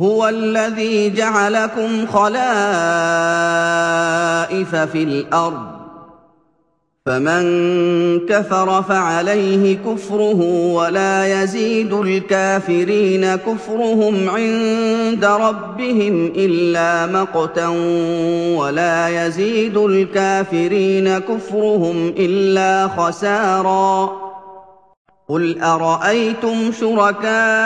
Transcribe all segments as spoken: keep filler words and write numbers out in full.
هُوَ الَّذِي جَعَلَكُمْ خَلَائِفَ فِي الْأَرْضِ ۚ فَمَن كَفَرَ فَعَلَيْهِ كُفْرُهُ ۖ وَلَا يَزِيدُ الْكَافِرِينَ كُفْرُهُمْ عِندَ رَبِّهِمْ إِلَّا مَقْتًا ۖ وَلَا يَزِيدُ الْكَافِرِينَ كُفْرُهُمْ إِلَّا خَسَارًا. قُلْ أَرَأَيْتُمْ شُرَكَاءَكُمُ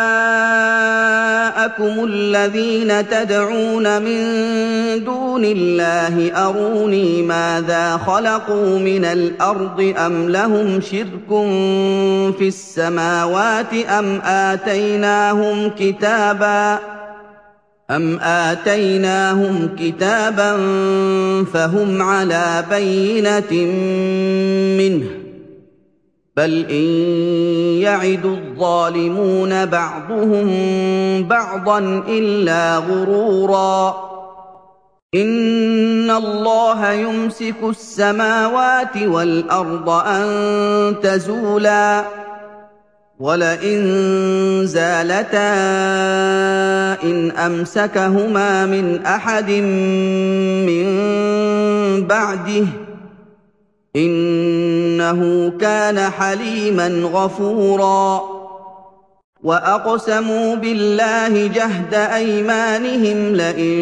الَّذِينَ تَدْعُونَ مِن دُونِ اللَّهِ أَرُونِي مَاذَا خَلَقُوا مِنَ الْأَرْضِ أَمْ لَهُمْ شِرْكٌ فِي السَّمَاوَاتِ أَمْ آتَيْنَاهُمْ كِتَابًا أَمْ آتَيْنَاهُمْ كِتَابًا فَهُمْ عَلَىٰ بَيِّنَةٍ مِّنْهُ ۚ بَلْ إِن يَعِدُ الظَّالِمُونَ بَعْضُهُم بَعْضًا إِلَّا غُرُورًا. إِنَّ اللَّهَ يُمْسِكُ السَّمَاوَاتِ وَالْأَرْضَ أَن تَزُولَا ۚ وَلَئِن زَالَتَا إِنْ أَمْسَكَهُمَا مِنْ أَحَدٍ مِّن بَعْدِهِ ۚ إِنَّهُ كَانَ حَلِيمًا غَفُورًا. وَأَقْسَمُوا بِاللَّهِ جَهْدَ أَيْمَانِهِمْ لَئِن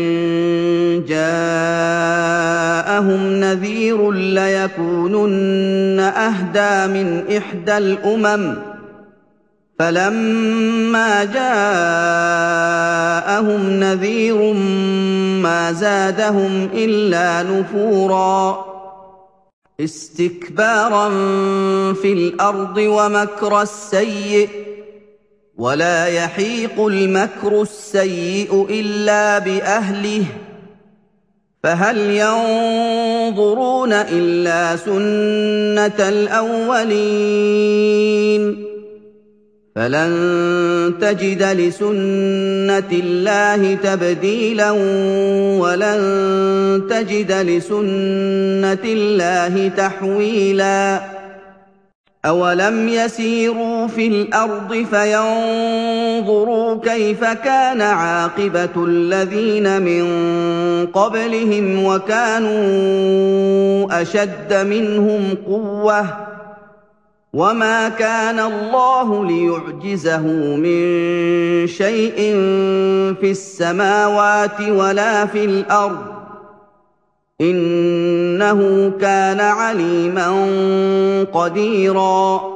جَاءَهُمْ نَذِيرٌ لَّيَكُونُنَّ أَهْدَىٰ مِنْ إِحْدَى الْأُمَمِ ۖ فَلَمَّا جَاءَهُمْ نَذِيرٌ مَّا زَادَهُمْ إِلَّا نُفُورًا. اسْتِكْبَارًا فِي الْأَرْضِ وَمَكْرَ السَّيِّئِ ۚ وَلَا يَحِيقُ الْمَكْرُ السَّيِّئُ إِلَّا بِأَهْلِهِ ۚ فَهَلْ يَنظُرُونَ إِلَّا سُنَّتَ الْأَوَّلِينَ ۚ فَلَن تَجِدَ لِسُنَّةِ اللَّهِ تَبْدِيلًا ۖ وَلَن تَجِدَ لِسُنَّةِ اللَّهِ تَحْوِيلًا. أَوَلَمْ يَسِيرُوا فِي الْأَرْضِ فَيَنظُرُوا كَيْفَ كَانَ عَاقِبَةُ الَّذِينَ مِن قَبْلِهِمْ وَكَانُوا أَشَدَّ مِنْهُمْ قُوَّةً ۚ وَمَا كَانَ اللَّهُ لِيُعْجِزَهُ مِن شَيْءٍ فِي السَّمَاوَاتِ وَلَا فِي الْأَرْضِ ۚ إِنَّهُ كَانَ عَلِيمًا قَدِيرًا.